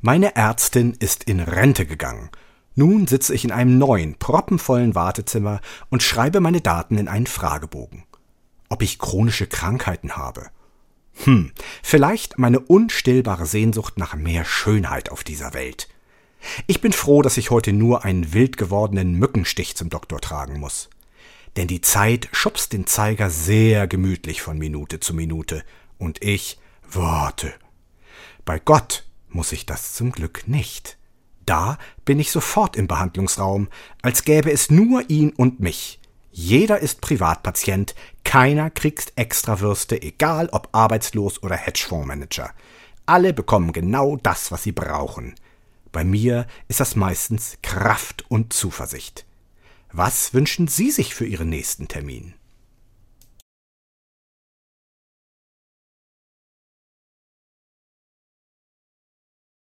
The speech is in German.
Meine Ärztin ist in Rente gegangen. Nun sitze ich in einem neuen, proppenvollen Wartezimmer und schreibe meine Daten in einen Fragebogen. Ob ich chronische Krankheiten habe? Vielleicht meine unstillbare Sehnsucht nach mehr Schönheit auf dieser Welt. Ich bin froh, dass ich heute nur einen wild gewordenen Mückenstich zum Doktor tragen muss. Denn die Zeit schubst den Zeiger sehr gemütlich von Minute zu Minute und ich warte. Bei Gott muss ich das zum Glück nicht. Da bin ich sofort im Behandlungsraum, als gäbe es nur ihn und mich. Jeder ist Privatpatient, keiner kriegt Extrawürste, egal ob arbeitslos oder Hedgefondsmanager. Alle bekommen genau das, was sie brauchen. Bei mir ist das meistens Kraft und Zuversicht. Was wünschen Sie sich für Ihren nächsten Termin?